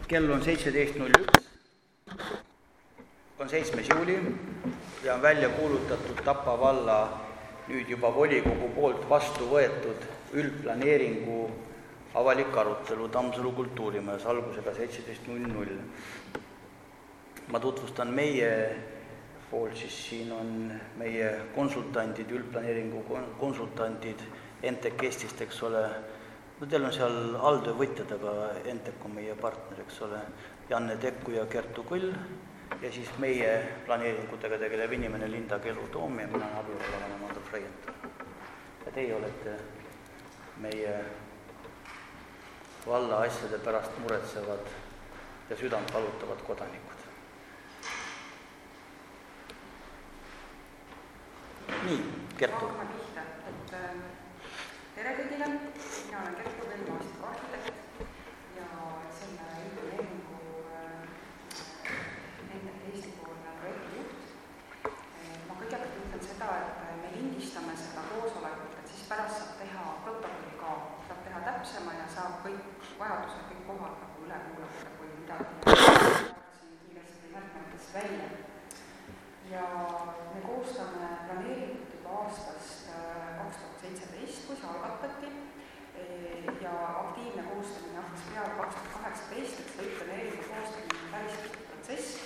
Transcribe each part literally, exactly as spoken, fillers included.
Kell on seitseteist null üks, on seitsmes juuli ja on välja kuulutatud Tapa valla nüüd juba volikogu poolt vastu võetud üldplaneeringu avalik arutelu Tammsalu kultuurimajas algusega seitseteist null null. Ma tutvustan meie pool, siis siin on meie konsultandid, üldplaneeringu konsultandid N T E C Eestist, eks ole. No teil on seal alltöövõtjad, aga N T E C on meie partner, eks ole. Janne Tekku ja Kertu Kõll ja siis meie planeeringutega tegelev inimene Linda Kelu-Toom ja mina olen Amanda Freienthal. Ja teie olete meie valla asjade pärast muretsevad ja südant valutavad kodanikud. Nii, Kertu. Hakkame pihta, et tere kõigile, mina olen Kertu Kõll, maastiku arhitekt ja selle üldplaneeringu N T E C Eesti poolne projektijuht. Ma kõigepealt ütlen seda, et me lindistame seda koosolekut, et siis pärast saab teha protokolli ka, saab teha täpsema ja saab kõik vajadused kõik kohad nagu üle kuulata, kui midagi siin kiiresti märkmetest välja. Ja me koostame planeeringut juba aastast kaks tuhat seitseteist, kui see algatati ja aktiivne koostamine hakkas peale kaks tuhat kaheksateist, et see planeeringu koostamine on päris pikk protsess.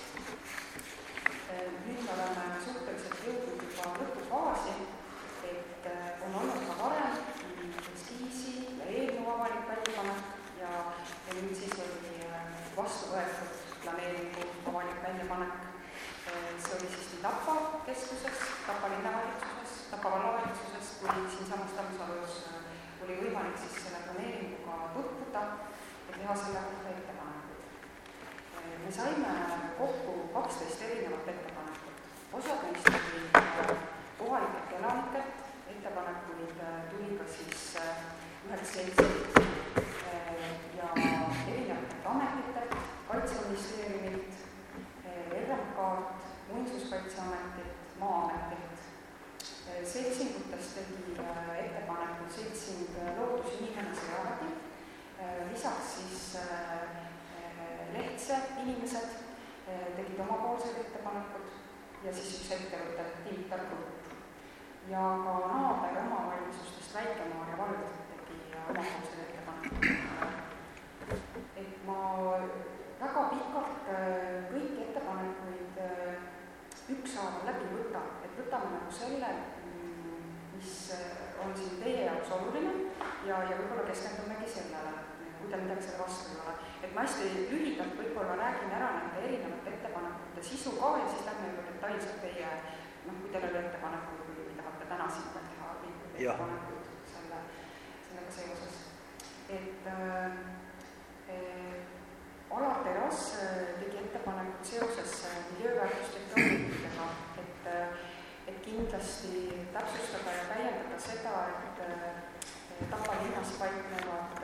Nüüd oleme suhteliselt jõudnud juba lõpufaasi, et on olnud ka varem eskiisi ja eelnõu avalik väljapanek ja nüüd siis oli vastu võetud planeeringu avalik väljapanek. See oli siis nii Tapa keskuses, Tapa linnavalitsuses, Tapa vallavalitsuses, kui siinsamas Tammsalus oli võimalik siis selle planeeringuga tutvuda ja teha selle kohta ettepanekuid. Me saime kokku kaksteist erinevat ettepanekut. Osad neist olid kohalikelt elanikelt, ettepanekuid tuli ka siis üheks seltsilt ja erinevatelt ametitelt, Kaitseministeeriumilt, R M K-t, Muinsuskaitseametilt, Maa-ametilt. Seltsingutest tegi ettepanekud seltsing Loodusinimene Sõjavägi, lisaks siis Lehtse inimesed tegid omapoolsed ettepanekud ja siis üks ettevõte Timper Grupp. Ja ka naaber omavalitsustest Väike-Maarja vald tegi omapoolsed ettepanekud. Et ma väga pikalt kõik ettepanekuid ükshaaval läbi võtta, et võtame nagu selle, mis on siin teie jaoks oluline ja, ja võib-olla keskendumegi sellele, kui teil midagi selle vastu ei ole. Et ma hästi lühidalt võib-olla räägin ära nende erinevate ettepanekute sisu ka ja siis lähme juba detailselt teie, noh, kui teil oli ettepanekuid või, või tahate täna siin ka teha ettepanekuid selle, sellega seoses. Et äh, Alar Teras tegi ettepanekud seoses miljööväärtuslike objektidega, et, et kindlasti täpsustada ja täiendada seda, et Tapa linnas paiknevad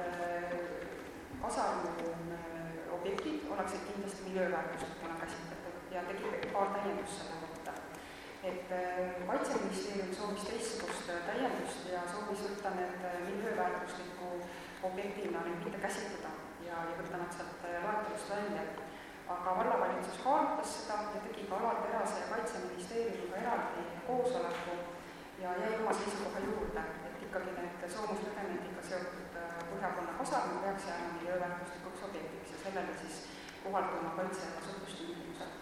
kasarmu objektid oleksid kindlasti miljööväärtuslikuna käsitletud ja tegi paar täiendust selle kohta. Et Kaitseministeerium soovis teistsugust täiendust ja soovis võtta need miljööväärtusliku objektina nüüd mitte käsitleda ja, ja võtta nad sealt loetelust välja. Aga vallavalitsus kaalutas seda ja tegi ka Alar Terase ja Kaitseministeeriumiga eraldi koosoleku ja jäi oma seisukoha juurde, et ikkagi need soomuslegemendiga seotud Põhjakonna kasarmu peaks jääma miljööväärtuslikuks objektiks ja sellele siis kohalduma kaitse- ja kasutustingimused.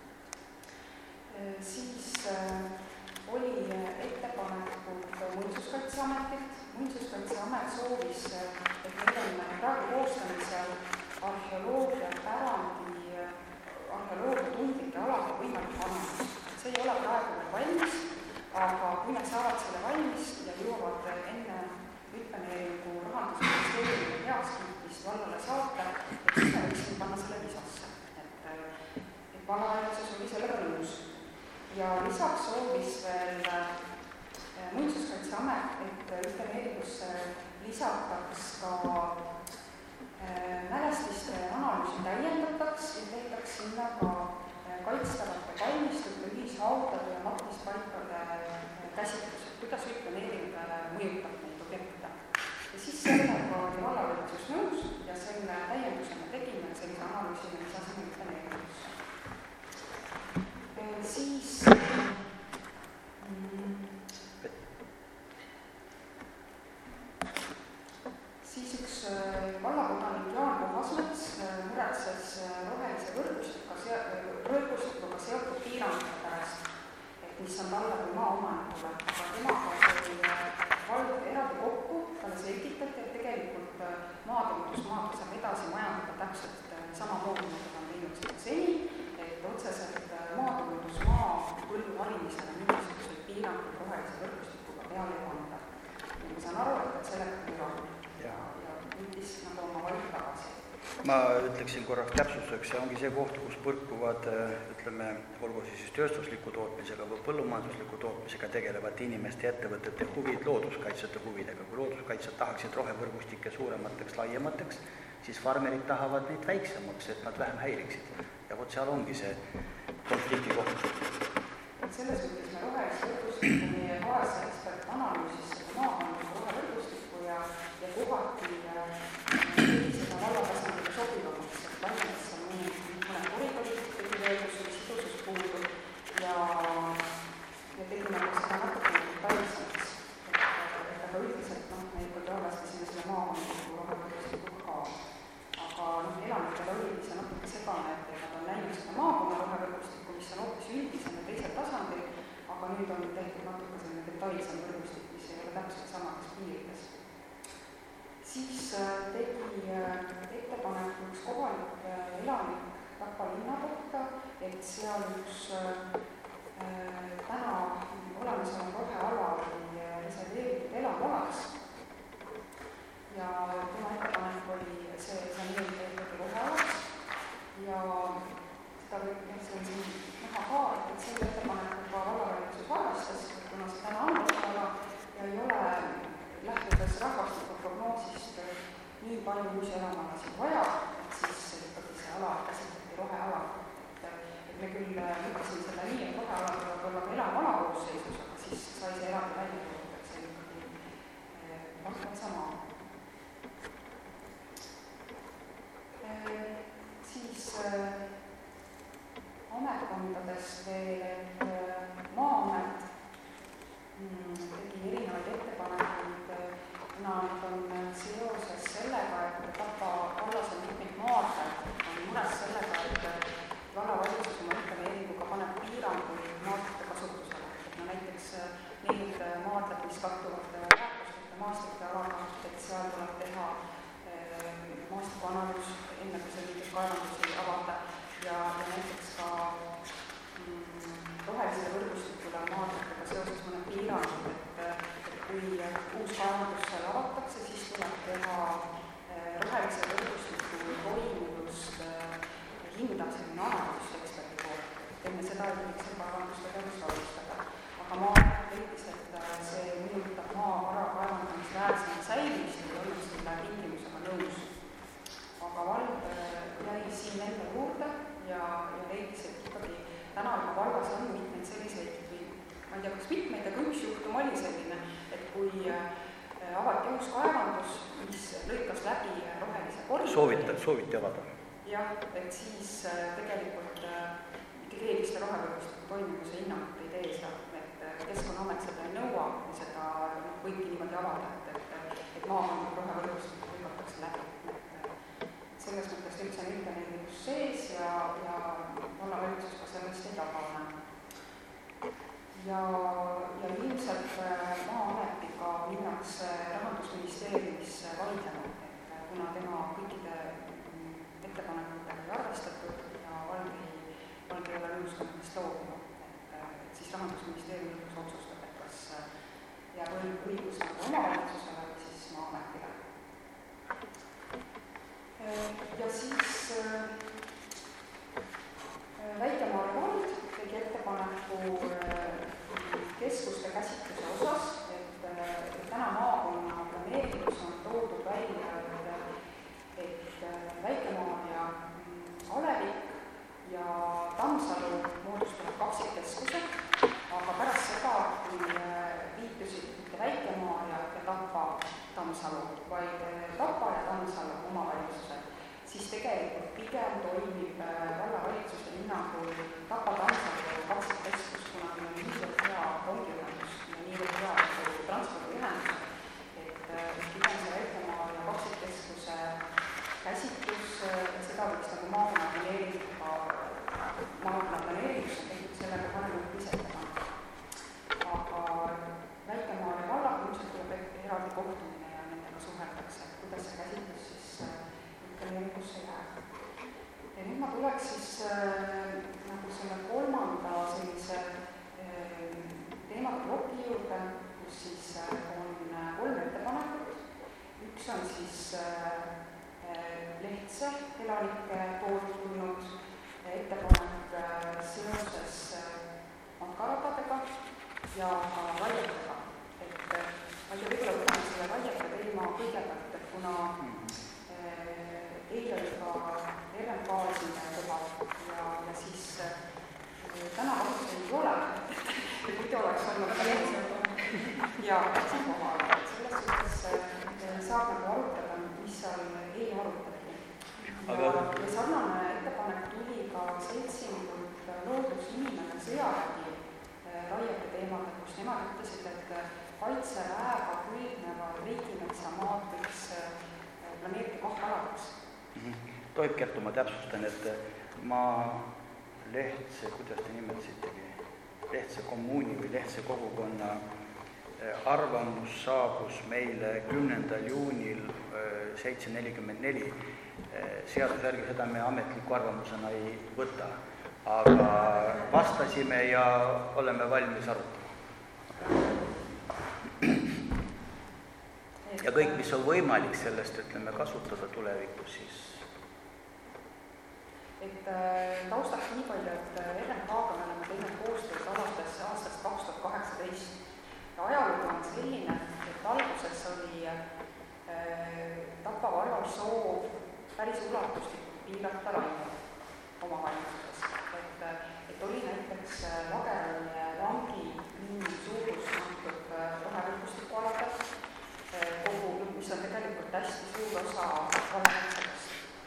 Siis oli ettepanekud Muinsuskaitseametilt. Muinsuskaitseamet soovis, et meil on praegu koostamisel arheoloogia pärandi, arheoloogia tundlike alade võimalik analüüs. See ei ole praegu veel valmis, aga kui nad saavad selle valmis ja jõuavad enne üldplaneeringu Rahandusministeeriumi heakskiitmist vallale saata, et siis me võiksime panna selle lisasse. Et, et vallavalitsus oli sellega nõus. Ja lisaks soovis veel Muinsuskaitseamet, et üldplaneeringusse lisataks ka mälestiste analüüsi täiendataks ja tehtaks sinna ka kaitstavate kalmistute, ühishaudade ja matmispaikade käsitlus, kuidas üldplaneering mõjutab neid objekte. Ja siis sellega oli vallavalitsus nõus ja selle täienduse me tegime sellise analüüsi maaomanikule, aga temaga oli vald eraldi kokku, talle selgitati, et tegelikult maatõmbusmaad saab edasi majandada täpselt samamoodi, nagu ta on teinud seda seni, et otseselt maatõmbusmaa põllu harimisele mingisuguseid piiranguid rohelise võrgustikuga peale ei anda. Ma saan aru, et sellega on rahul ja, ja võttis nagu oma vald tagasi. Ma ütleksin korraks täpsustuseks, see ongi see koht, kus põrkuvad, ütleme, olgu siis tööstusliku tootmisega või põllumajandusliku tootmisega tegelevate inimeste ja ettevõtete huvid looduskaitsjate huvidega. Kui looduskaitsjad tahaksid rohevõrgustikke suuremateks, laiemateks, siis farmerid tahavad neid väiksemaks, et nad vähem häiriksid. Ja vot seal ongi see konflikti koht. Selles mõttes me rohelise võrgustikku meie vaese ekspert analüüsis seda maakondlikku rohevõrgustikku ja, ja kohati ja, seda vallatasandile sobivamaks, et laiemaks on mõne, mõne koridori tegi veelgus või sidusus puudu ja, ja tegime ka seda natuke detailsemaks, et, et aga üldiselt noh, me ikkagi arvestasime selle maakondlikku rohevõrgustikku ka. Aga noh, elanikele oli see natuke segane, et nad on näinud seda maakonna rohevõrgustikku, mis on hoopis üldisem ja teisel tasandil, aga nüüd on tehtud natuke selline detailsem võrgustik, mis ei ole täpselt samades piirides. Siis tegi ettepaneku üks kohalik elanik Tapa linna kohta, et seal üks äh, täna olemas on roheala või reserveeritud elamalaks ja tema ettepanek oli see, see on ikkagi rohealaks ja seda võib, see on siin näha ka, et selle ettepanekuga vallavalitsus arvestas, kuna see täna on roheala ja ei ole lähtudes rahvastiku prognoosist nii palju uusi elamalasid vaja, et siis ikkagi see ala käsitleti roheala. Et me küll mõtlesin selle nii, et roheala tuleb olla elamala koosseisus, aga siis sai see eraldi välja toodud, et see ikkagi vastavalt sama. Siis ametkondadest veel, et Maa-amet tegi erinevaid ettepanekuid, kuna nad on seoses sellega, et Tapa vallas on mitmeid maardel, on mures sellega, et vallavalitsus oma ühtemeeringuga paneb piiranguid maardlate kasutusele. No näiteks need maardlad, mis kattuvad väärtuslike maastike alaga, et seal tuleb teha maastikuanalüüs, enne kui see mingeid kaevandusi avada ja, ja näiteks ka mm, rohelisele võrgustikule maardlatega seoses mõned piirangud, et, et kui uus kaevandus seal avatakse, siis tuleb teha rohelise võrgustiku toimivust hinda selline analüüs eksperti poolt, et enne seda ei tohiks see kaevandust tegevust alustada. Aga maa leidis, et see mõjutab maavara kaevandamisväärsema säilimist ja olnud selle tingimusega nõus. Aga vald jäi siin enda juurde ja, ja leidis, et ikkagi täna juba vallas on mitmeid selliseid, või ma ei tea, kas mitmeid, aga üks juhtum oli selline, et kui avati uus kaevandus, mis lõikas läbi rohelise koridori. Soovita, sooviti avada. Jah, et siis tegelikult mitte keegi seda rohevõrgustiku toimivuse hinnangut ei tee seal, et Keskkonnaamet seda ei nõua ja seda võibki niimoodi avada, et, et, et maakondlik rohevõrgustik lõigatakse läbi. Selles mõttes üldse on üldmeeringus sees ja, ja vallavalitsus ka sellest ei tagane. Ja, ja ilmselt Maa-ametiga minnakse Rahandusministeeriumisse vaidlema, et kuna tema kõikide ettepanekutega ei arvestatud ja vald ei, vald ei ole nõus nendest loobuma, et, et siis Rahandusministeerium lõpuks otsustab, et kas jääb õigus nagu omavalitsusele või siis Maa-ametile. Ja siis Väike-Maarja vald tegi ettepaneku keskuste käsitluse osas, et, et täna maakonna planeeringus on toodud välja, et, et Väike-Maarja Alevik ja Tammsalu moodustavad kaksikkeskused, aga pärast seda, kui liitusid mitte Väike-Maarja ja Tapa Tammsalu, vaid Tapa ja Tammsalu omavalitsused, siis tegelikult pigem toimib vallavalitsuse hinnangul Tapa-Tammsalu kaksikkeskus, kuna meil on niivõrd hea rongiühendus ja niivõrd hea transpordiühendus, et pigem see Väike-Maarja kaksikkeskuse käsitlus, seda võiks nagu maakonna planeeringuga, maakonna planeeringus on tehtud sellega parem õppis ettepanek. Aga kodanike poolt tulnud ettepanek seoses matkaradadega ja ka raietega. Et ma ei tea, võib-olla võtame selle raiete teema kõigepealt, et kuna eile oli ka R M K esindaja juba ja, ja siis täna kahjuks ei ole, et muidu oleks olnud ka ja siin kohal. Selles suhtes saab nagu arutada, mis seal ei arutati. Ja, Aga... ja sarnane ettepanek tuli ka seltsingult loodusinimene sõjavägi raiete teemadel, kus nemad ütlesid, et kaitseväega külgnevad riigimetsamaad võiks planeerida kahvaladaks. Mm-hmm. Tohib Kertu, ma täpsustan, et ma Lehtse, kuidas te nimetasitegi, Lehtse kommuuni või Lehtse kogukonna arvamus saabus meile kümnendal juunil seitse nelikümmend neli. Seaduse järgi seda me ametliku arvamusena ei võta, aga vastasime ja oleme valmis arutama. Ja kõik, mis on võimalik sellest, ütleme, kasutada tulevikus, siis et taustaks nii palju, et R M K-ga me oleme teinud koostööd alates aastast kaks tuhat kaheksateist. Ja ajalugu on selline, et alguses oli Tapa valval soov päris ulatuslikult piirata raiet omavalitsuses. Et, et oli näiteks Lageralli langi liini suurus antud rohevõrgustiku aladel, kogu, mis on tegelikult hästi suur osa valmetsadest.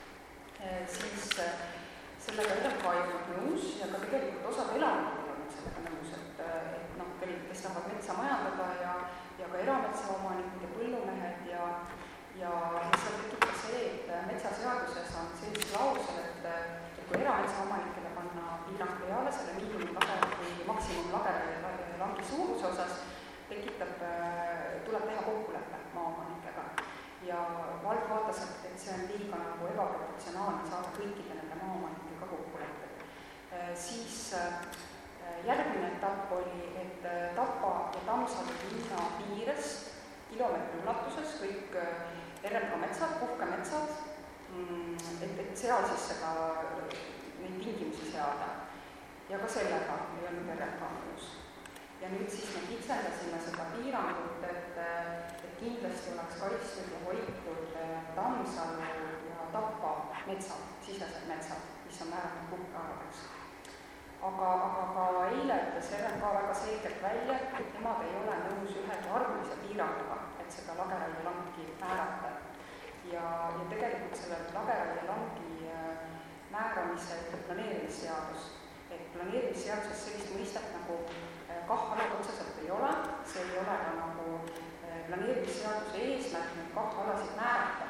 Siis sellega R M K ei olnud nõus ja ka tegelikult osad elanikud on sellega nõus, et, et noh, kes tahavad metsa majandada ja, ja ka erametsaomanikud ja põllumehed ja, ja seal tekib ka see, et metsaseaduses on sellist lausel, et, et kui erametsaomanikele panna piirang peale selle miinimumlager või maksimumlager langi suuruse osas, tekitab, tuleb teha kokkuleppe maaomanikega. Ja Valg vaatas, et, et see on liiga nagu ebaproportsionaalne saada kõikide nende maaomanikega kokkulepped. Siis järgmine etapp oli, et Tapa ja Tammsalu linna piires kilomeetri ulatuses kõik R M K metsad, puhkemetsad, et, et seal siis seda, neid tingimusi seada. Ja ka sellega ei olnud R M K nõus. Ja nüüd siis me kitsendasime seda piirangut, et, et kindlasti oleks kaitstud ja hoitud Tammsalu ja Tapa metsad, sisesed metsad, mis on määratud puhkealadeks. Aga, aga ka eile ütles R M K väga selgelt välja, et nemad ei ole nõus ühegi arvulise piiranguga, et seda Lageralli langi määrata. Ja, ja tegelikult selle Lageralli langi määramise planeerimisseadus, et planeerimisseaduses sellist mõistet nagu kahvalad otseselt ei ole, see ei ole ka nagu planeerimisseaduse eesmärk neid kahvalasid määrata,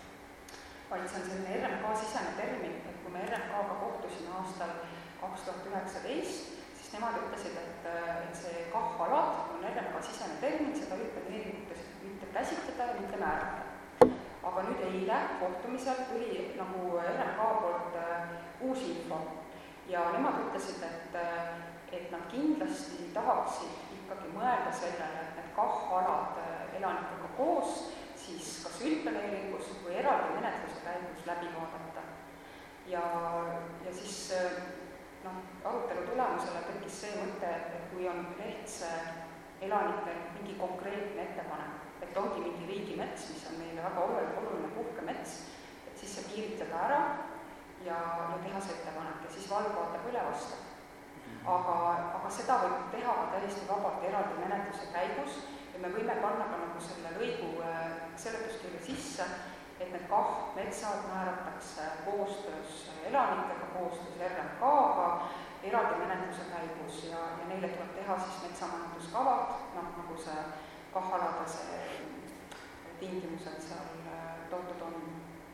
vaid see on selline R M K sisene termin, et kui me R M K-ga kohtusime aastal kaks tuhat üheksateist, siis nemad ütlesid, et, et see kahvalad on R M K sisene termin, seda võib planeeringutes mitte käsitleda ja mitte määrata. Aga nüüd eile kohtumisel tuli nagu R M K poolt uus info ja nemad ütlesid, et et nad kindlasti tahaksid ikkagi mõelda sellele, et need kahvalad elanikega koos, siis kas üldplaneeringus või eraldi menetluse käigus läbi vaadata. Ja, ja siis no, arutelu tulemusele tekkis see mõte, et kui on Lehtse elanikel mingi konkreetne ettepanek, et ongi mingi riigimets, mis on meile väga oluline puhkemets, et siis see piiritleda ära ja, ja teha see ettepanek ja siis Valg vaatab üle vastu. Aga, aga seda võib teha ka täiesti vabalt eraldi menetluse käigus ja me võime panna ka nagu selle lõigu seletuskirja sisse, et need kah metsad määratakse koostöös elanikega, koostöös R M K-ga, eraldi menetluse käigus ja, ja neile tuleb teha siis metsamajanduskavad, noh, nagu see kahalade see tingimused seal toodud on.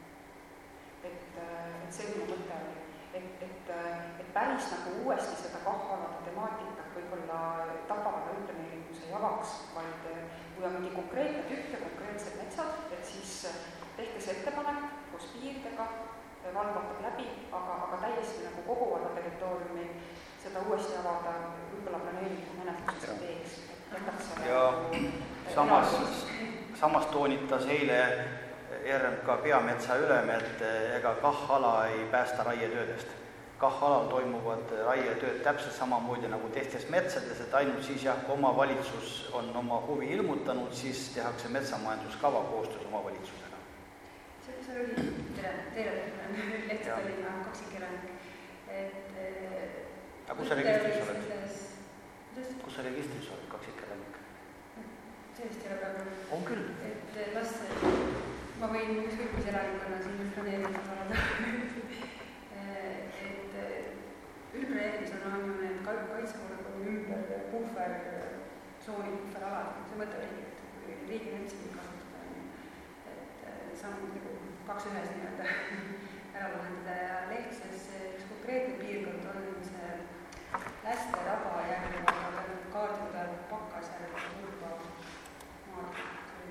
Et, et selline mõte oli. Et, et, et päris nagu uuesti seda kahvalade temaatikat võib-olla Tapavalla üldplaneeringus ei avaks, vaid kui on mingi konkreetne tükk ja konkreetsed metsad, et siis tehke see ettepanek koos piirdega, Valg vaatab läbi, aga, aga täiesti nagu kogu valla territooriumi seda uuesti avada võib-olla planeeringu menetluses teeks. Ja samas, samas toonitas eile R M K peametsa ülem, et ega KAH-ala ei päästa raietöödest. KAH-alal toimuvad raietööd täpselt samamoodi nagu teistes metsades, et ainult siis jah, kui omavalitsus on oma huvi ilmutanud, siis tehakse metsamajanduskava koostöös omavalitsusega. See, see oli teile lehtest oli kaksikelanik, et aga kus sa registris oled? Kus sa registris oled, kaksikelanik? Sellest ei ole praegu. On küll. Et las ma võin ükskõik mis elanikkonna siin planeerida parada. Et üldplaneerimis on ju need kaitsekorralduse ümber puhver, tsooni puhveralad. See mõte oli, et kui riigi metsi kasutada, et saanud nagu kaks ühes nii-öelda ära lahendada ja Lehtses üks konkreetne piirkond on see Läste raba järgnevaga kaardida Pakas järgnevaga Turba maad.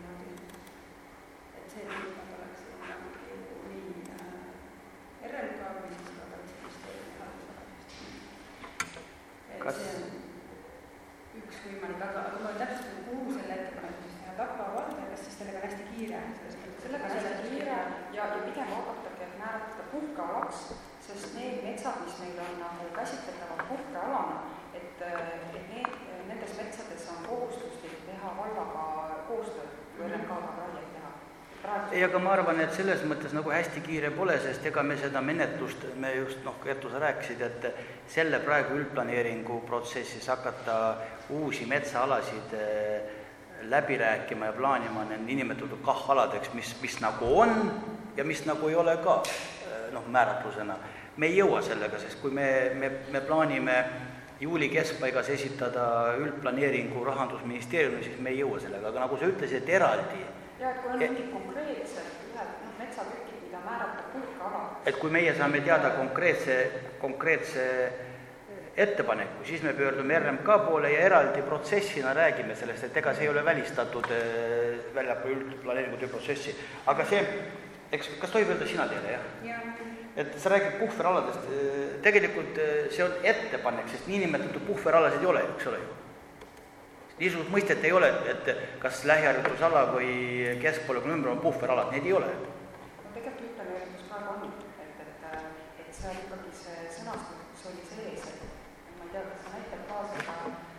Et see piirkond oleks nii R M K või siis ka Kaitseministeeriumi haldusalaselt. Et see on üks võimalik, aga, aga ma täpselt kuhu selle ettepaneku siis teha Tapa valda, kas siis sellega on hästi kiire? Sellega on hästi kiire ja, ja pigem oodatagi, et määratada puhkealaks, sest need metsad, mis meil on nagu käsitletavad puhkealana, et, et need, nendes metsades on kohustuslik teha vallaga koostööd, kui R M K-ga raiet teha. Ei, aga ma arvan, et selles mõttes nagu hästi kiire pole, sest ega me seda menetlust, me just, noh, Kertu, sa rääkisid, et selle praegu üldplaneeringu protsessis hakata uusi metsaalasid läbi rääkima ja plaanima need inimetatud KAH-aladeks, mis, mis nagu on ja mis nagu ei ole ka noh, määratlusena. Me ei jõua sellega, sest kui me, me, me plaanime juuli keskpaigas esitada üldplaneeringu Rahandusministeeriumi, siis me ei jõua sellega, aga nagu sa ütlesid, et eraldi ja et kui on mingi konkreetselt ühed no, metsatükid, mida määratab puhkeala. Et kui meie saame teada konkreetse, konkreetse ettepaneku, siis me pöördume R M K poole ja eraldi protsessina räägime sellest, et ega see ei ole välistatud väljapool üldplaneeringutöö protsessi. Aga see, eks, kas tohib öelda sina teile, jah? Ja. Et sa räägid puhveraladest, tegelikult see on ettepanek, sest niinimetatud puhveralasid ei ole, eks ole ju. Niisugust mõistet ei ole, et kas lähiharjutusala või keskpolügooni ümber on puhveralad, neid ei ole. No tegelikult üldplaneeringus praegu on, et, et, et see ikkagi see sõnastus oli sees, et ma ei tea, kas see näitab ka seda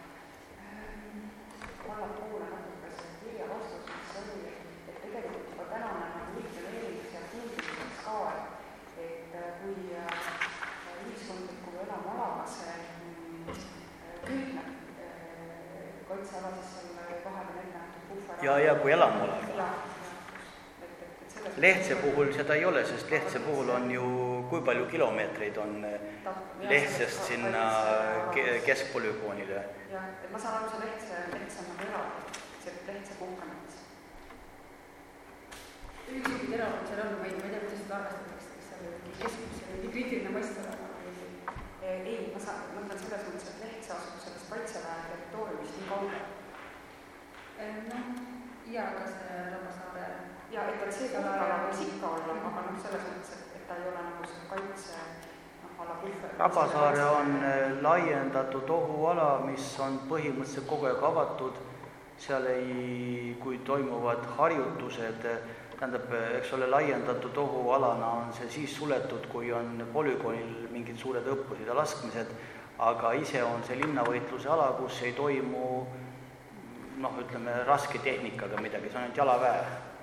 vallad poole natuke see kirja vastus, mis oli, et tegelikult juba tänane üldplaneeringus ja kuuldumiseks ka, et kui ühiskondliku või elamualaga see küüdne kaitseala siis selle vahepeal enne puhver. Ja, ja kui elamualaga. Lehtse puhul seda ei ole, sest Lehtse puhul on ju, kui palju kilomeetreid on Lehtsest sinna keskpolügoonile. Ja, et ma saan aru, see Lehtse mets on nagu eraldi, see Lehtse puhkamets. Üksikuid eraldi seal on, ma ei tea, kuidas seda arvestatakse, kas seal on keskus, see on kriitiline mõista. Ei, ma saan, mõtlen selles mõttes, et Lehtse asub sellest kaitseväe territooriumist nii kaugel. Noh, ja ka see Rabasaare. Ja, et, et see puhkala võis ikka olla, aga noh, selles mõttes, et, et ta ei ole nagu see kaitse noh, alla puhver. Rabasaare on laiendatud ohuala, mis on põhimõtteliselt kogu aeg avatud. Seal ei, kui toimuvad harjutused, tähendab, eks ole, laiendatud ohualana on see siis suletud, kui on polügoonil mingid suured õppused ja laskmised, aga ise on see linnavõitluse ala, kus ei toimu noh, ütleme, raske tehnikaga midagi, see on ainult jalaväe.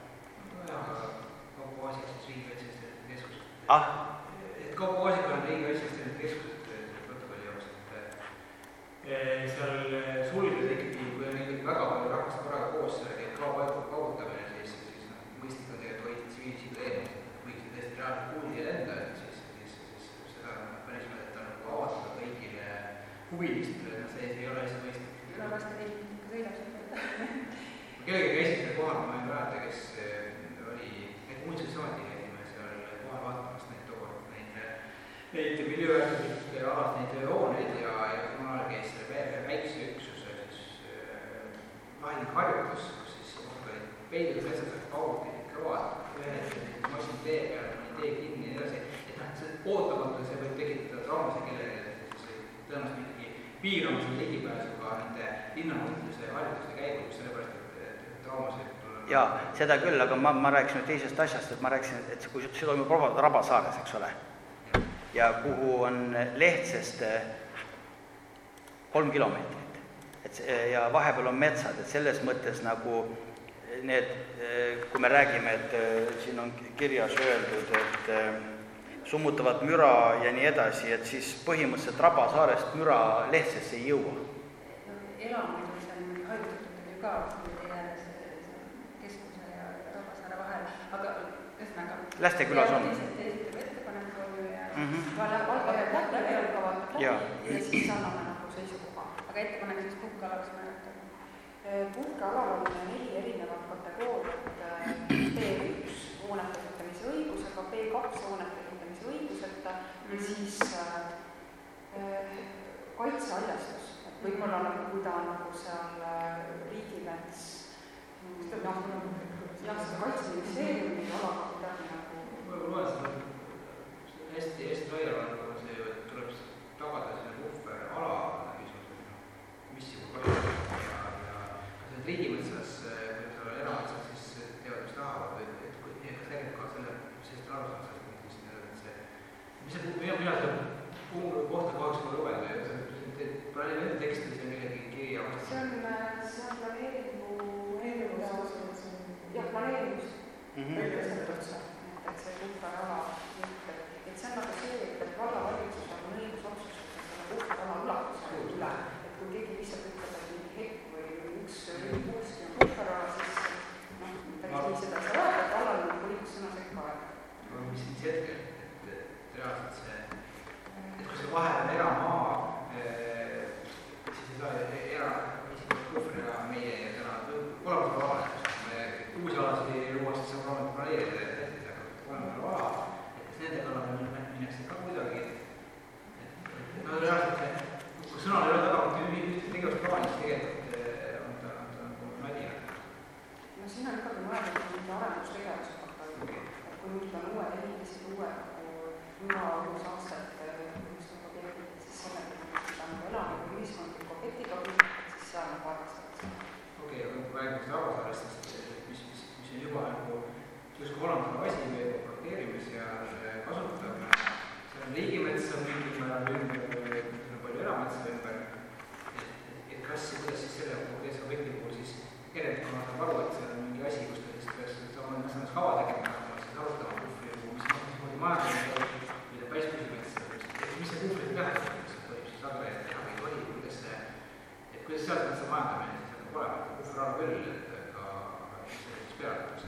Kaupo Aasik siis riigikaitseliste keskus. Ah? Et Kaupo Aasik on riigikaitseliste keskused protokolli jaoks, et seal sulgeda ikkagi, kui on ikkagi väga palju rahvast korraga koos, et kaupa kaugutamine, siis, siis noh, mõistlik on tegelikult hoida tsiviilisikud eemalt, et võiks tõesti reaalselt kuuldi ja lenda, et siis, siis, siis seda päris mõtet on nagu avatud kõigile huvilistele, et see ei ole lihtsalt mõistlik. Üle vastu neid sõidab seal. Kellega käisid seal kohal, ma ei mäleta, kes oli, et muinsuskaitseameti käisime seal kohal vaatamas neid tookord, neid, neid miljööväärtuslikke alas, neid hooneid ja, ja samal ajal käis selle väikse üksuse siis vahelik harjutus, kus siis olid peidud metsased kaugud kõvad, ühed massin tee peal, mõni tee kinni ja edasi, et noh, see ootamatu, see võib tekitada traumase kellele, siis tõenäoliselt ikkagi piirama selle ligipääsuga nende linnavõitluse ja harjutuste käigus, sellepärast, et traumasid tuleb jaa, seda küll, aga ma, ma rääkisin nüüd teisest asjast, et ma rääkisin, et see, kui see toimub Rabasaares, eks ole, ja kuhu on Lehtsest kolm kilomeetrit, et ja vahepeal on metsad, et selles mõttes nagu need, kui me räägime, et siin on kirjas öeldud, et summutavad müra ja nii edasi, et siis põhimõtteliselt Rabasaarest müra Lehtsesse ei jõua. Elamuid on haigutatud ju ka keskuse ja Rabasaare vahel, aga ühesõnaga Läste külas on. Esitab ettepaneku ja Valgavere läbi jälgavad ja siis anname nagu seisukoha. Aga ettepanek siis puhkealaks määrata? Puhkealal on neli erinevat kategooriat, B üks hoonete ehitamise õigusega, B kaks hoonete ehitamise õiguseta ja siis äh, kaitsealjastus. Võib-olla nagu, kui ta on nagu seal riigimets, noh, jah, seda kaitseministeeriumi alaga midagi nagu... Ma loen seda hästi, hästi laiali, aga see ju, et tuleb tagada selle puhver ala, mis juba kaitsealjastus ja, ja kas need riigimetsas, kui seal erametsas, siis teavad, mis tahavad, või et kui kas tegelikult ka selle, sellist arusaamast, mis see, mis see, mina, mina seda puhul kohta kahjuks pole lugenud, et planeerinud tekst või see millegi kirja vastas? See on, see on planeeringu eelmine, jah, planeeringus õigustab otsa, et see puhverala, et see on nagu see, et vallavalitsus on õigus otsustada selle puhverala ulatuse üle, et kui keegi lihtsalt ütleb, et mingi hekk või üks puuski on puhverala, siis noh, midagi seda ei saa öelda, et alal on nagu õigus sõna sekka öelda. Aga mis siis hetkel, et reaalselt see, et kui see vahe on eramaa, siis ei saa era, esitab puhverala meie ja täna olemas ala, et uusi alasid ei luuakse, saab olemas planeerida ja tehti, aga olemas ala, et nende kallal minnakse ka kuidagi, et no reaalselt, kui sõnal ei ole tagamata ühte tegevusplaanis, tegelikult on ta nagu nalja. No siin on ikkagi mõeldud mingi arendustegevuse kohta, et kui nüüd on uued inimesed, uue müra õigusaastat, siis sellega on elanud ühiskondlik objektiga, siis seal on arvastatakse. Okei, aga kui räägime Rabasaarest, mis, mis, mis on juba nagu justkui olemata asi või projekteerimis ja kasutamine, see on riigimets, on mingil määral ümber, on palju erametsa ümber, et kas ja kuidas siis selle konkreetse objekti puhul siis eriti ma saan aru, et see on mingi asi, kus ta siis peaks saama ennast kava tegema, siis arutama puhvri, mis moodi majandamine, mida päris küsimets, mis see puhvri tähendab, kas see tohib siis lagreid teha või tohib, kuidas see, et kuidas sealt see majandamine siis hakkab olema, et puhver arv küll, et ka mis see siis pealatakse?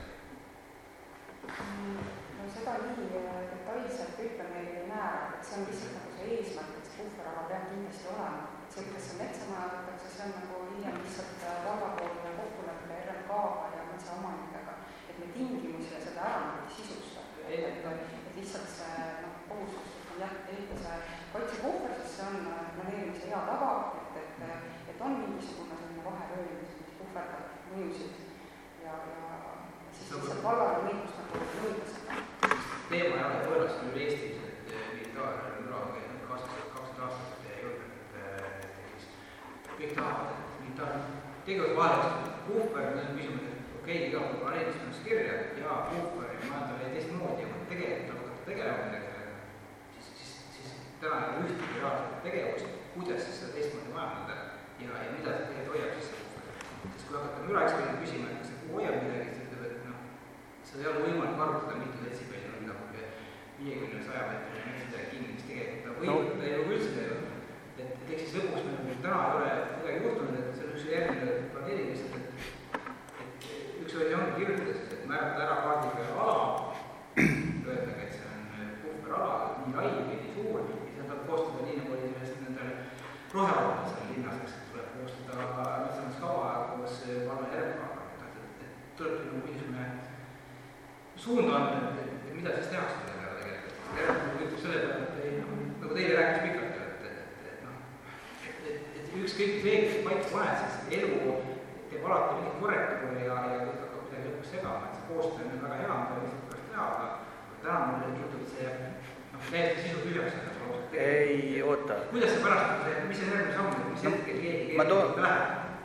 No seda nii detailselt ütle meil ei näe, et see on lihtsalt nagu see eesmärk, et see puhverala peab kindlasti olema. See, kuidas see metsa majandatakse, see on nagu hiljem lihtsalt vallapoolne kokkuleppe R M K-ga ja metsaomanikega, et me tingimusi ja seda ära nagu sisusta. Et, et lihtsalt see no, kohustus on jah, eriti see kaitsepuhver, sest see on planeerimise hea tava, et, et, et on mingisugune selline vaherööl, mis puhverdab mõjusid ja, ja siis lihtsalt vallal on õigus nagu mõjutaseda. Teema ei ole tõenäoliselt üle Eestis, et militaarmüra on käinud kakskümmend aastat ja julgelt, et kõik tahavad, et militaar tegevus vaheleks puhver, need on küsimus, et okei, iga pool planeetis on kirja ja puhver ja majandale teistmoodi ja tegelikult hakata tegelema midagi, siis, siis, siis täna ei ole ühtegi reaalset tegevust, kuidas siis seda teistmoodi majandada ja, ja mida see tegelikult hoiab siis see puhver. Sest kui hakata müra eksperdid küsima, et kas see hoiab midagi, siis ütleb, et noh, seda ei ole võimalik arutada, mitu detsibelli on nagu viiekümne saja meetri metsidega kinni, mis tegelikult ta võib, ta ei ole üldse teevad. Et, et eks siis lõpuks meil täna ei ole midagi juhtunud, et see on üks järgmine planeering lihtsalt, et, et üks asi ongi kirjutada siis, et määrata ära kaardiga ala, öeldagi, et see on puhverala, nii lai või nii suur, ja seda tuleb koostada nii, nagu oli sellest nendel rohealad seal linnas, eks tuleb koostada metsandamiskava koos valme järgmine, et tuleb nagu mingisugune suund anda, et, et, et mida siis tehakse selle peale tegelikult. Järgmine ütleb selle peale, et ei, nagu teile rääkis pikalt, et, et, et, noh, et, et, et ükskõik reeglid paika paned, siis elu teeb alati mingi korrektuuri ja, ja kõik hakkab midagi lõpuks segama, et see koostöö on väga hea, mida lihtsalt pärast teha, aga täna on meil juhtud see noh, täiesti sisu tühjaks. Ei, oota. Kuidas see pärast, mis see järgmine samm, mis hetkel keegi keegi läheb?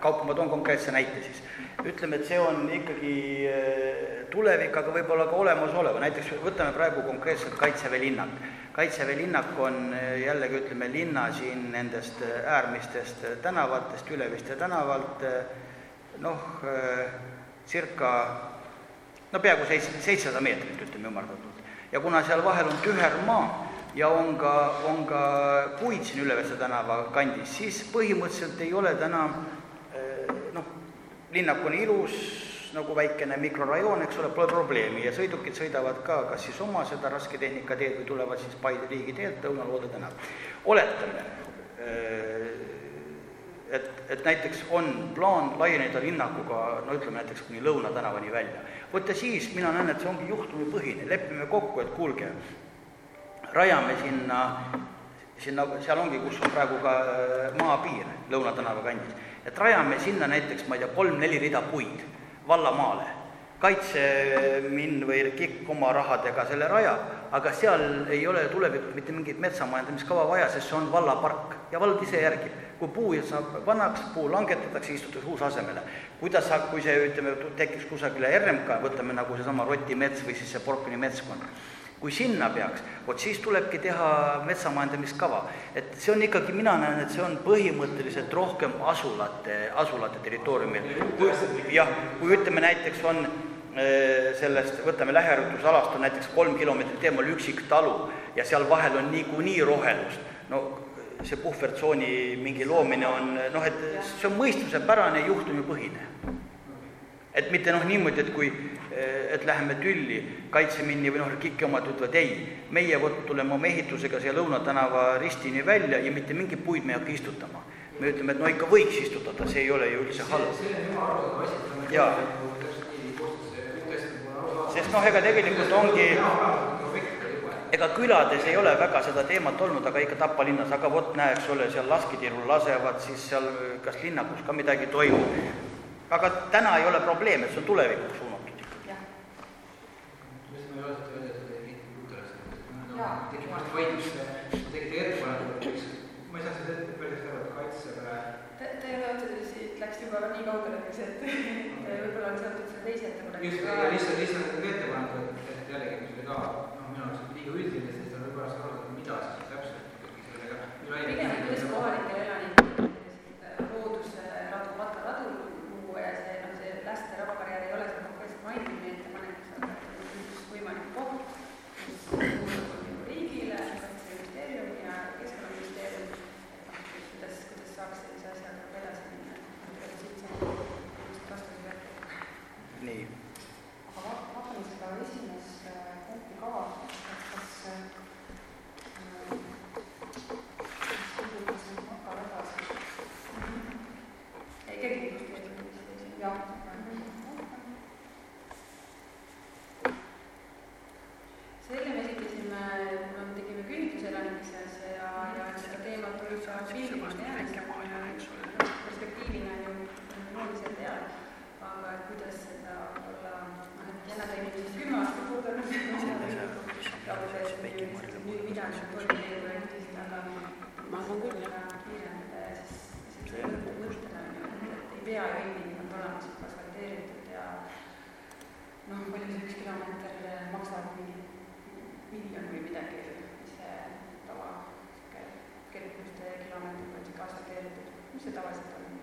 kaupa, ma toon konkreetse näite siis. Ütleme, et see on ikkagi tulevik, aga võib-olla ka olemasoleva. Näiteks võtame praegu konkreetselt Kaitseväe linnak. Kaitseväe linnak on jällegi, ütleme, linna siin nendest äärmistest tänavatest, Üleviste tänavalt, noh, circa, no peaaegu seitsesada meetrit, ütleme, ümardatult. Ja kuna seal vahel on tüher maa ja on ka, on ka puid siin Üleviste tänava kandis, siis põhimõtteliselt ei ole täna, noh, linnak on ilus, nagu väikene mikrorajoon, eks ole, pole probleemi ja sõidukid sõidavad ka, kas siis oma seda rasketehnika teed või tulevad siis Paide riigiteelt Lõuna-Loode tänav. Oletame, et, et näiteks on plaan laieneda linnakuga, no ütleme näiteks kuni Lõuna tänavani välja. Võtta siis, mina näen, et see ongi juhtumipõhine, lepime kokku, et kuulge, rajame sinna, sinna, seal ongi, kus on praegu ka maapiir Lõuna tänava kandis, et rajame sinna näiteks, ma ei tea, kolm-neli rida puid vallamaale, kaitseminn või kikk oma rahadega selle raja, aga seal ei ole tulevikus mitte mingit metsamajandamiskava vaja, sest see on vallapark ja vald ise järgib. Kui puu saab vanaks, puu langetatakse, istutakse uus asemele. Kuidas saab, kui see, ütleme, tekiks kusagile R M K, võtame nagu see sama Roti mets või siis see Porkuni metskond. Kui sinna peaks, vot siis tulebki teha metsamajandamiskava. Et see on ikkagi, mina näen, et see on põhimõtteliselt rohkem asulate, asulate territooriumil. Kui, jah, kui ütleme näiteks on sellest, võtame lähiharjutusalast, on näiteks kolm kilomeetrit teemal üksik talu ja seal vahel on niikuinii rohelust. No see puhvertsooni mingi loomine on, noh, et see on mõistusepärane juhtumipõhine. Et mitte noh niimoodi, et kui, et läheme tülli, kaitseminni või noh, kikki omad ütlevad ei, meie võt tuleme oma ehitusega siia Lõuna tänava ristini välja ja mitte mingi puid me ei hakka istutama. Me ütleme, et no ikka võiks istutada, see ei ole ju üldse halb. See on juba arusaadav asi. Jaa. Sest noh, ega tegelikult ongi, ega külades ei ole väga seda teemat olnud, aga ikka Tapa linnas, aga vot näeks ole, seal laskitirul lasevad, siis seal kas linnakus ka midagi toimub. Aga täna ei ole probleem, et see on tulevikus suunatud ikkagi. Jah. Mis ma ei ole seda öelda, seda ei kiitu kuterast. Tegi vast vaidlus, tegite ettepanekud, ma ei saa seda ette päris aru, et kaitseväe... Te ei ole otseselt läks juba nii kaugele, et võib-olla on seotud selle teise ettepanekud. Just, ja lihtsalt, lihtsalt need ettepanekud, et jällegi, mis oli ka, noh, minu arust liiga üldine, sest on võib-olla seda arutada, mida siis täpselt sellega... Pigem on kuidas kohalikel elanikul loodusradu, mataradu luua ja see, noh, see läste rabakarjäär ei ole seda konkreetselt maininud, ettepanek, mis on võimalik koht, mis on riigile, Kaitseministeerium ja Keskkonnaministeerium, et kuidas, kuidas saaks sellise asjaga edasi minna, et siit saab vastuse järgi. Nii. Aga vaatame seda esimest punkti ka, et kas kuidas nüüd hakkab edasi. Ei, keegi just jah. Selle me esitasime, me tegime küsitluse elanikes ja, ja seda teemat oli ka filmimast jäänes, perspektiivina ju nooliselt teada, aga kuidas seda olla, et ennad ei nüüd kümme aastat puudanud, nüüd midagi toimub projektist, aga ma arvan küll, kiirendada ja siis mõtleda, et ei pea ju ilmselt olemas asfalteeritud ja noh, palju see üks kilomeeter maksab mingi miljon või midagi, see tava kerkuste kilomeetri võiks asfalteeritud. Mis see tavaliselt on?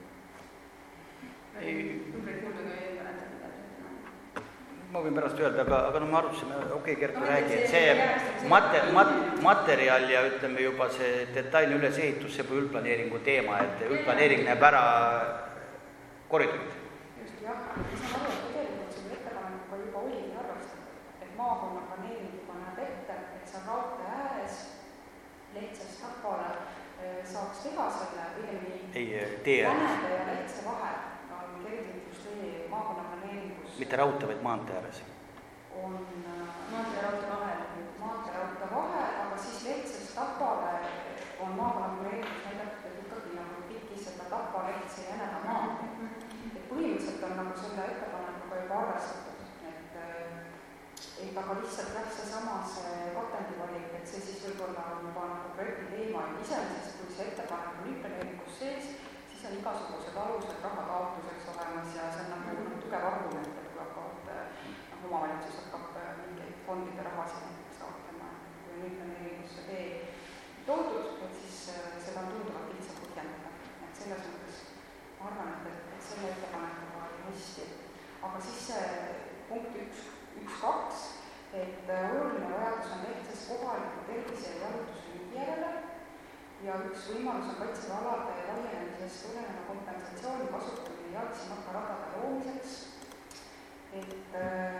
Numbreid kuulda ka ei mäleta midagi. Ma võin pärast öelda, aga, aga no me arutasime, okei, okay, Kertu räägi, et see mate, mat, materjal ja ütleme juba see detailne ülesehitus, see pole üldplaneeringu teema, et üldplaneering näeb ära koridorid. Just jah, mis on aru, et tegelikult selle ettepanekuga juba oligi arvestatud, et maakonna planeeringuga näeb ette, et seal raudtee ääres Lehtsest Tapale saaks teha selle õigemini Vanede ja Lehtse vahel on kergliiklustee maakonna planeeringus. Mitte raudtee, vaid maantee ääres. On maantee raudtee vahel. Maantee raudtee vahel, aga siis Lehtsest Tapale on maakonna planeeringus näidatud, et ikkagi nagu pikis seda Tapa, Lehtse ja Jäneda maantee. Et põhimõtteliselt on nagu selle ettepanekuga juba arvestatud, et, et aga lihtsalt läks see sama see patendivalik, et see siis võib-olla on juba nagu projekti teema ja iseenesest, kui see ettepanek on üldplaneeringus sees, siis on igasugused alused raha taotluseks olemas ja see on nagu no, tugev argument, et kui hakkavad noh, omavalitsus hakkab mingeid fondide rahasid näiteks taotlema, kui on üldplaneeringusse tee toodud, et siis seda on tunduvalt lihtsam põhjendada. Et selles mõttes ma arvan, et, et selle ettepanekuga oli hästi. Aga siis see punkt üks, üks, kaks, et oluline vajadus on lehtses kohaliku tervise ja jalutusliigi järele ja üks võimalus on kaitsealade laienemisest tuleneva kompensatsiooni kasutamine jalgsi matkaradade loomiseks. Et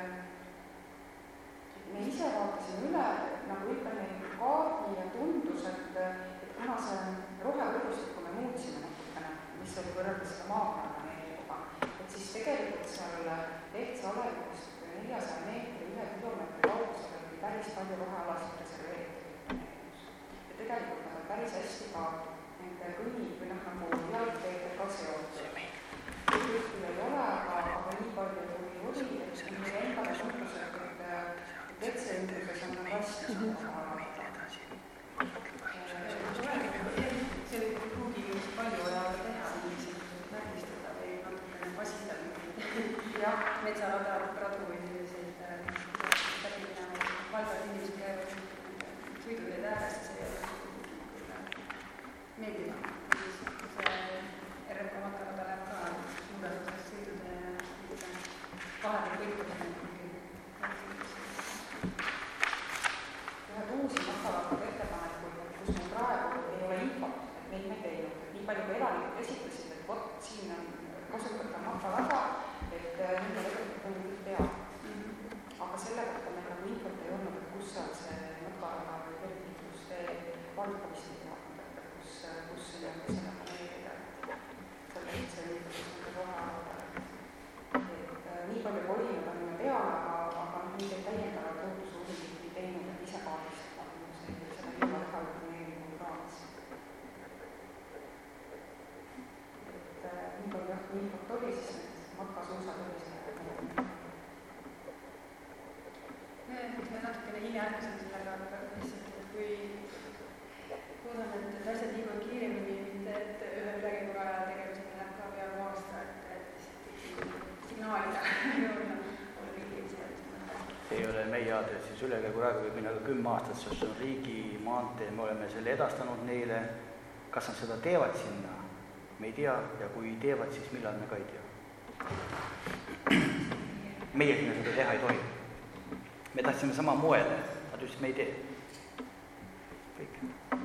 me ise vaatasime üle nagu üldplaneeringu kaardi ja tundus, et, et kuna see rohevõrgustikku me muutsime natukene, mis oli võrreldes seda maaplaneeringuga, et siis tegelikult seal lehtse alevikust neljasaja meetri üle kilomeetri kaugusel oli päris palju rohealasid reserveeritud. Ja tegelikult nad on päris hästi ka nende kõnni või noh nagu jalgteedega seotud. Kõik küll ei ole, aga, aga nii palju kui oli, et meie endale tundus, et Vetse ümbruses on nad hästi suur alata. See oli pruugi palju ajaga teha, märgistada või natukene pasida metsarada radu või selliseid läbi minema. Valdavad inimesed käivad sõiduteed ääres, see ei ole meeldiva. See R M K matarada läheb ka suures osas sõidude ja vahepeal võitlused. Ühed uusi matalatad ettepanekuid, kus meil praegu ei ole infot, et neid me teinud. Nii palju kui elanikud esitasid, et vot siin on kasutada matalada, et nende tegelikult on kõik teada. Aga selle kohta meil nagu infot ei olnud, et kus seal see matalada või tervitluste valdkamist ei teadnud, et kus, kus selle seda planeerida, et selle üldse üldse nende rohealada. Et nii palju kui oli, nad on ju teada, aga, aga mingeid täiendavaid loodusuuringuid ei teinud, et ise kaardistada seda ilma roheplaneeringu raames. Et nii palju jah, kui infot oli, siis need matkasuusad oli selle. Me natukene hilja ärkasime sellega, aga lihtsalt, et kui loodame, et asjad liiguvad kiiremini, mitte et ühe ülekäiguraja tegevusega läheb ka peaaegu aasta, et signaalida olla riigilised. Ei ole meie aadres, siis ülekäigurajaga võib minna ka kümme aastat, sest on riigi maantee, me oleme selle edastanud neile. Kas nad seda teevad sinna? Me ei tea ja kui teevad, siis millal me ka ei tea. Meie sinna seda teha ei tohi. Me tahtsime sama moele, nad ütlesid, me ei tee. Kõik.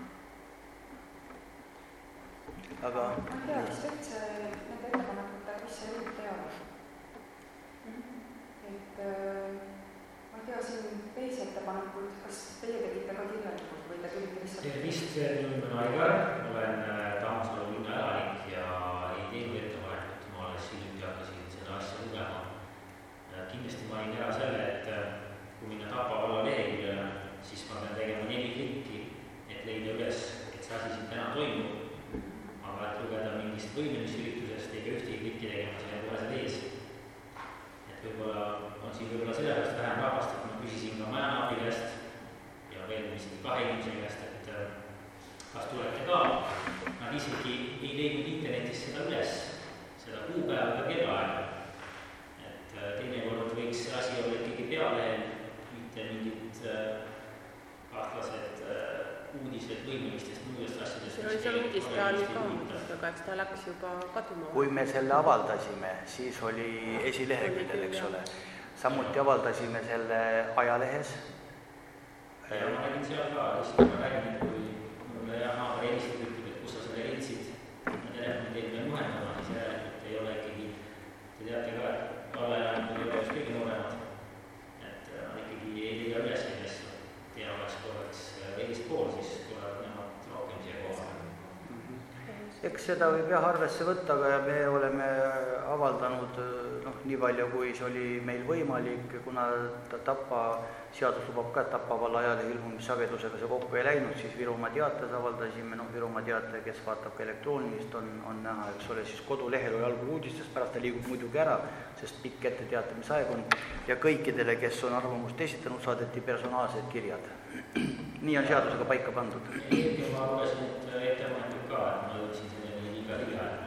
Aga... Ma ei tea, kas üldse nende ettepanekute, mis see nüüd teada? Et ma ei tea, siin teisi ettepanekuid, kas teie tegite ka kirjalikult või te tulite lihtsalt? Vist Nõmme Aivar, olen Tammsalu linna elanik ja ei teinud ettepanekut, ma alles hiljuti hakkasin seda asja lugema. Kindlasti ma olin ära selle, et kui minna Tapa valla leheküljele, siis ma pean tegema neli klikki, et leida üles, et see asi siin täna toimub. Aga et lugeda mingist võimemisüritusest ega ühtegi klikki tegema, see on kohe seal ees. Et võib-olla on siin võib-olla sellepärast vähem rahvast, et ma küsisin ka majanaabri käest ja veel vist kahe inimese käest, et kas tulete ka. Nad isegi ei leidnud internetis seda üles, seda kuupäeva ja kellaaega. Et teinekord võiks see asi olla ikkagi pealehel, mitte mingid kahtlased uudised võimelistest muudest asjadest. See oli seal uudispeal ka, aga eks ta läks juba kaduma. Kui me selle avaldasime, siis oli esileheküljel, eks ole. Samuti avaldasime selle ajalehes. Ja ma räägin seal ka, lihtsalt ma räägin, kui mulle jah naaber helistab, ütleb, et kus sa selle leidsid. Ma telefoni teid veel muhendama, siis järelikult ei ole ikkagi, te teate ka, et vallaelanikud ei ole just kõige nooremad. Et nad ikkagi ei leia üles neid asju. Ja oleks korraks teist pool, siis tuleb nemad rohkem siia koha. Eks seda võib jah arvesse võtta, aga me oleme avaldanud noh, nii palju, kui see oli meil võimalik, kuna Tapa seadus lubab ka, et Tapa valla ajale ilmumissagedusega see kokku ei läinud, siis Virumaa teates avaldasime, noh Virumaa teate, kes vaatab ka elektroonilist, on, on näha, eks ole, siis kodulehel oli algul uudistest, pärast ta liigub muidugi ära, sest pikk ette teatamisaeg on ja kõikidele, kes on arvamust esitanud, saadeti personaalsed kirjad. Nii on seadusega paika pandud. Eelgi ma lugesin ettepanekud ka, et ma jõudsin selleni liiga liiga, et ma olen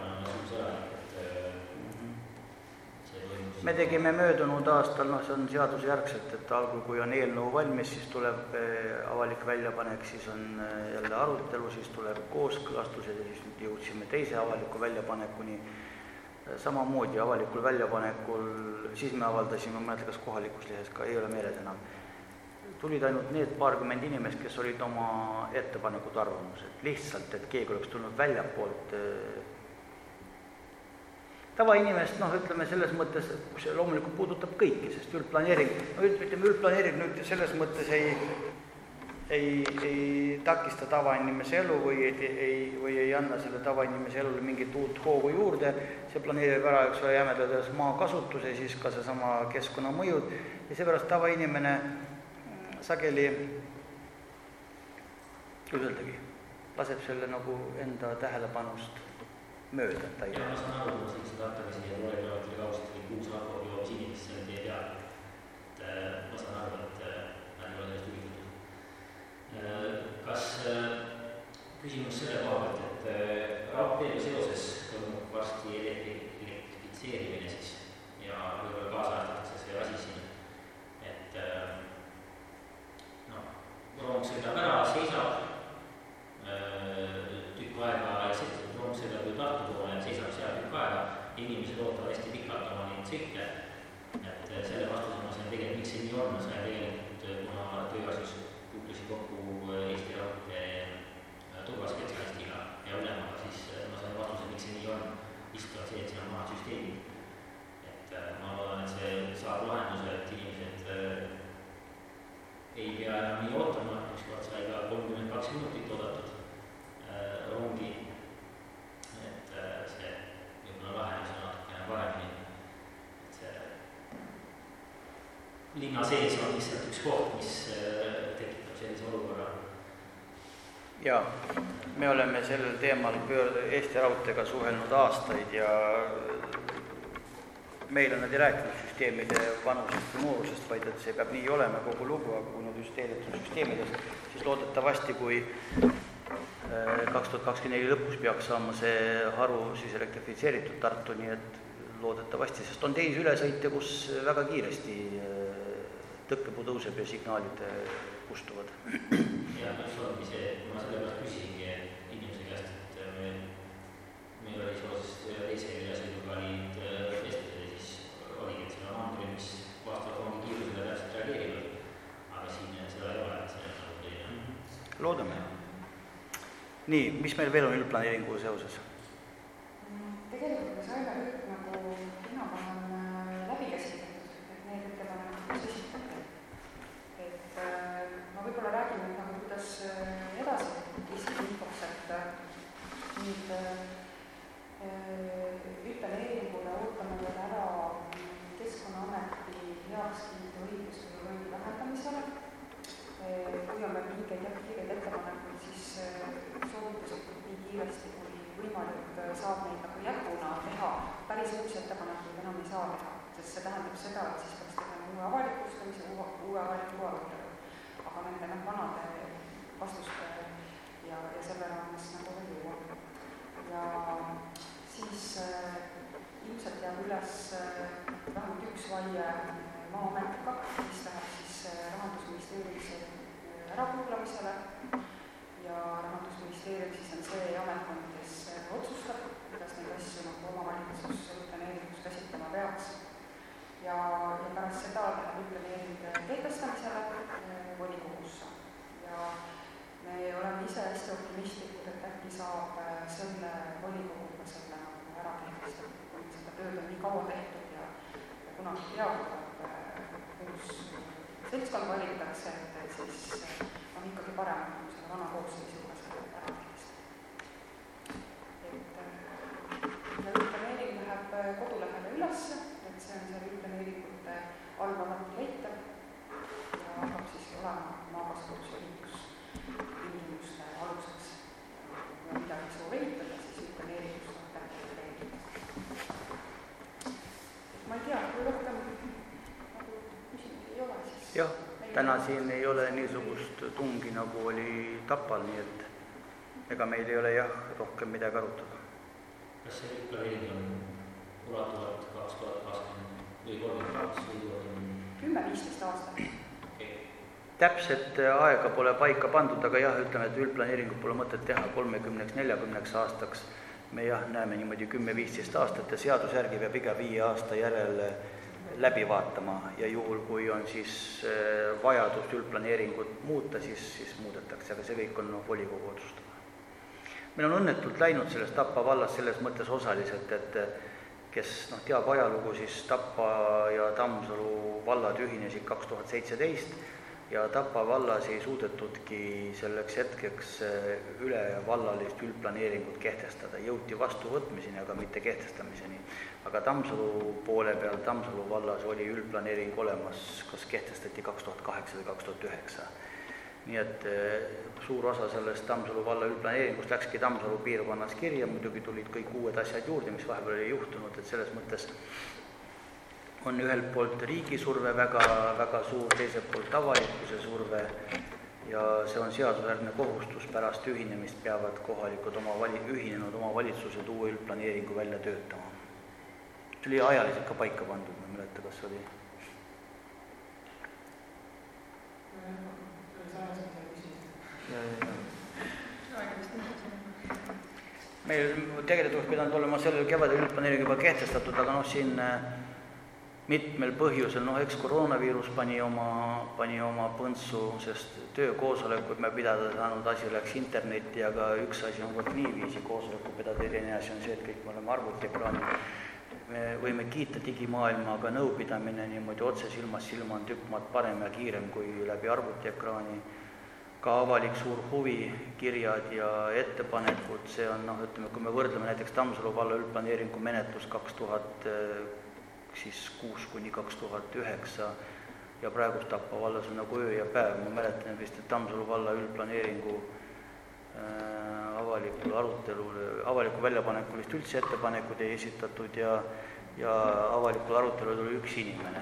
asenduselanik, et see toimus. Me tegime möödunud aastal, noh see on seadusjärgselt, et algul kui on eelnõu valmis, siis tuleb avalik väljapanek, siis on jälle arutelu, siis tuleb kooskõlastused ja siis jõudsime teise avaliku väljapanekuni. Samamoodi avalikul väljapanekul, siis me avaldasime, ma mõtled, kas kohalikus lehes ka, ei ole meeles enam. Tulid ainult need paarkümmend inimest, kes olid oma ettepanekud arvamused. Lihtsalt, et keegi oleks tulnud väljapoolt tavainimest, noh ütleme selles mõttes, et see loomulikult puudutab kõiki, sest üldplaneering, no ütleme üldplaneering nüüd selles mõttes ei, ei, ei takista tavainimese elu või ei, ei, või ei anna selle tavainimese elule mingit uut hoogu juurde, see planeerib ära, eks ole, jämedades maakasutuse, siis ka seesama keskkonnamõjud ja seepärast tavainimene sageli, üldagi, laseb selle nagu enda tähelepanust mööda. Ja ma saan aru, ma siin seda hakkame siia Rolegravatile kausist või kuus alkoholi joobs inimest seal tee peal. Et ma saan aru, et nad ei ole sellest huvitatud. Kas küsimus selle koha pealt, et raudteega seoses toimub varsti elektrifitseerimine siis ja võib-olla kaasaartatakse see asi siin, et noh, rong sõidab ära, seisab tükk aega ja see rong sõidab ju Tartu poole, seisab seal tükk aega, inimesed ootavad hästi pikalt oma neid sõite, et selle vastuse ma sain tegelikult, miks see nii on, ma sain tegelikult, kuna tööasus kuklusi kokku Eesti Raudtee turvaspetsialistiga ja ülemaga, siis ma sain vastuse, miks see nii on, vist on see, et siin on maad süsteemid, et ma loodan, et see saab lahenduse, et inimesed ei pea enam nii ootama, ükskord sai ka kolmkümmend kaks minutit oodatud äh, rongi, et äh, see võib-olla lahendus on natukene paremini, et see linna sees on lihtsalt üks koht, mis äh, tekitab sellise olukorra. Ja, me oleme sellel teemal pöörd Eesti Raudteega suhelnud aastaid ja meil on nad ei rääkinud süsteemide vanusest või noorusest, vaid et see peab nii olema kogu lugu, aga kui nad just eeldatud süsteemidest, siis loodetavasti, kui kaks tuhat kakskümmend neli lõpus peaks saama see haru siis elektrifitseeritud Tartu, nii et loodetavasti, sest on teisi ülesõite, kus väga kiiresti tõkkepuu tõuseb ja signaalid kustuvad. Ja mis ongi see, ma selle pärast küsingi inimese käest, et meil, meil oli seoses teise ülesõiduga olid vestlused ja siis oligi, et siin on andri, mis vastavalt ongi kiirusele täpselt reageerivad, aga siin seda ei ole, et see on nagu teine. Loodame. Nii, mis meil veel on üldplaneeringu seoses? Tegelikult me saime kõik nagu enam-vähem läbi käsitletud, et need ettepanekud, mis esitati. Et ma võib-olla räägin nüüd nagu, kuidas edasi lihtsalt infoks, et nüüd üldplaneeringule ootame veel ära Keskkonnaameti heakskiidu õigusvõimu vähendamisele. Kui on veel mingeid kiireid ettepanekuid, siis soovituslikult nii kiiresti kui võimalik saab neid nagu jätkuna teha. Päris uusi ettepanekuid enam ei saa teha, sest see tähendab seda, et siis peaks tegema uue avalikustamise, uue, uue avaliku arutelu. Aga nende noh, vanade vastuste ja, ja selle raames nagu veel juua. Ja siis äh, ilmselt jääb üles äh, vähemalt üks vaie Maa-ametiga, mis läheb siis äh, Rahandusministeeriumise äh, ärakuulamisele ja Rahandusministeerium siis on see ametkond, kes äh, otsustab, kuidas neid asju nagu omavalitsus üldplaneeringus käsitlema peaks. Ja, ja pärast seda läheb üldplaneering kehtestamisele äh, volikogusse. Ja me oleme ise hästi optimistlikud, et äkki saab äh, selle volikoguga selle ära kehtestada, kui seda tööd on nii kaua tehtud ja, ja kunagi teadutab uus seltskond valitakse, et siis on ikkagi parem selle vana koosseisuga selle ära kehtestada. Et ja üldplaneering läheb kodulehele ülesse, et see on seal üldplaneeringute allvalati leitav ja hakkab siis olema maakasutuse liiklustingimuste aluseks. Ja midagi soov ehitada, siis üldplaneeringust on täpselt reeglid. Ma ei tea, kui rohkem nagu küsimusi ei ole, siis... Jah, täna siin ei ole niisugust tungi, nagu oli Tapal, nii et ega meil ei ole jah rohkem midagi arutada. kas see planeering on ulatuvalt kaks tuhat kakskümmend või kolmkümmend kaks või kolmkümmend? kümme viisteist aastat. Okay. Täpset aega pole paika pandud, aga jah, ütleme, et üldplaneeringut pole mõtet teha kolmekümneks, neljakümneks aastaks. Me jah, näeme niimoodi kümme viisteist aastat ja seadus järgi peab iga viie aasta järel läbi vaatama ja juhul, kui on siis vajadus üldplaneeringut muuta, siis, siis muudetakse, aga see kõik on no, volikogu otsustada. Meil on õnnetult läinud sellest Tapa vallas selles mõttes osaliselt, et kes noh, teab ajalugu, siis Tapa ja Tammsalu vallad ühinesid kaks tuhat seitseteist ja Tapa vallas ei suudetudki selleks hetkeks üle vallalist üldplaneeringut kehtestada. Jõuti vastuvõtmiseni, aga mitte kehtestamiseni. Aga Tammsalu poole peal, Tammsalu vallas oli üldplaneering olemas, kas kehtestati kaks tuhat kaheksa või kaks tuhat üheksa. Nii et suur osa sellest Tammsalu valla üldplaneeringust läkski Tammsalu piirkonnas kirja, muidugi tulid kõik uued asjad juurde, mis vahepeal oli juhtunud, et selles mõttes on ühelt poolt riigi surve väga, väga suur, teiselt poolt avalikkuse surve ja see on seadusjärgne kohustus, pärast ühinemist peavad kohalikud oma vali, ühinenud oma valitsused uue üldplaneeringu välja töötama. See oli ajaliselt ka paika pandud, ma ei mäleta, kas oli. Ja, ja, ja. Meil tegelikult oleks pidanud olema sellel kevadel üldplaneering juba kehtestatud, aga noh, siin mitmel põhjusel, noh, eks koroonaviirus pani oma, pani oma põntsu, sest töökoosolekuid me pidada saanud, asi läks internetti, aga üks asi on kord niiviisi koosoleku pidada, teine asi on see, et kõik me oleme arvutiekraanil. Me võime kiita digimaailma, aga nõupidamine niimoodi otse silmas silma on tükk maad parem ja kiirem kui läbi arvutiekraani. Ka avalik suur huvi, kirjad ja ettepanekud, see on, noh, ütleme, kui me võrdleme näiteks Tammsalu valla üldplaneeringu menetlus kaks tuhat kuus kuni kaks tuhat üheksa ja praegu Tapa vallas on nagu öö ja päev. Ma mäletan vist, et Tammsalu valla üldplaneeringu äh, avalikul arutelul, avaliku väljapanekul vist üldse ettepanekud ei esitatud ja, ja avalikul arutelul oli üks inimene.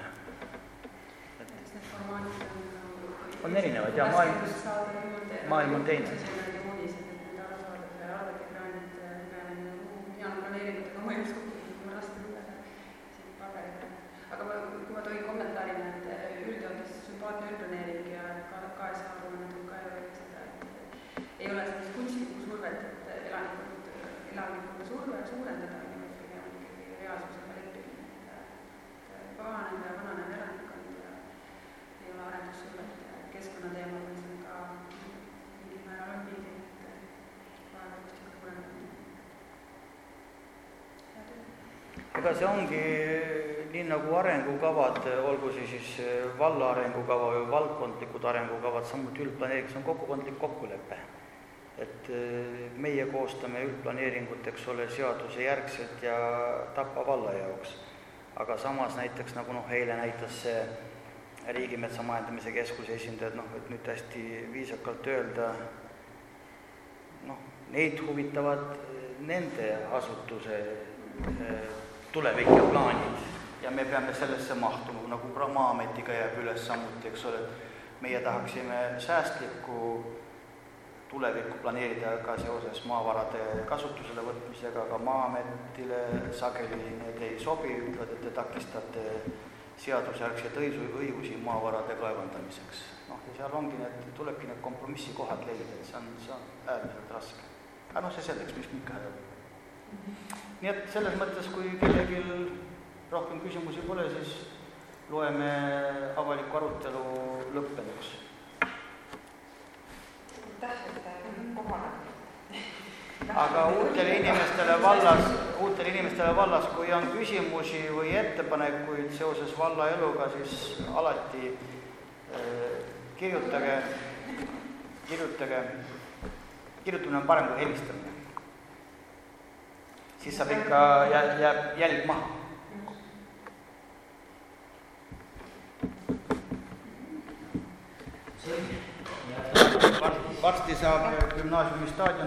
On erinevad ja maailm, maailm on teine. Aga ma, kui ma tohin kommentaarina, et üldjoontes sümpaatne üldplaneering ja ka, ka ei saa argumentud ka ei ole seda, et ei ole sellist kunstlikku survet, et elanikud, elanikud surve suurendada, et pigem ikkagi reaalsusega leppimine, et vahaneb ja vananeb elanikkond ja ei ole arendussurvet ja keskkonnateemad, mis on ka mingil määral on pildi, et vahepeal suurendamine. Ega see ongi nii nagu arengukavad, olgu see siis valla arengukava või valdkondlikud arengukavad, samuti üldplaneering, see on kogukondlik kokkulepe. Et meie koostame üldplaneeringut, eks ole, seaduse järgselt ja Tapa valla jaoks. Aga samas näiteks, nagu noh, eile näitas see Riigimetsa Majandamise Keskuse esindajad, noh, et nüüd hästi viisakalt öelda, noh, neid huvitavad nende asutuse tulevik ja plaanid ja me peame sellesse mahtuma, nagu Maa-ametiga jääb üles samuti, eks ole, et meie tahaksime säästlikku tulevikku planeerida ka seoses maavarade kasutusele võtmisega, aga Maa-ametile sageli need ei sobi, ütlevad, et te takistate seadusjärgseid õigusi maavarade kaevandamiseks. Noh, ja seal ongi need, tulebki need kompromissikohad leida, et see on, see on äärmiselt raske. Aga noh, see selleks, mis mikka ajab. Nii et selles mõttes, kui kellelgi rohkem küsimusi pole, siis loeme avaliku arutelu lõppenuks. Aga uutele inimestele vallas, uutele inimestele vallas, kui on küsimusi või ettepanekuid seoses valla eluga, siis alati äh, kirjutage, kirjutage, kirjutamine on parem kui helistamine. Siis saab ikka jääb, jääb jälg maha. Varsti saab gümnaasiumi staadion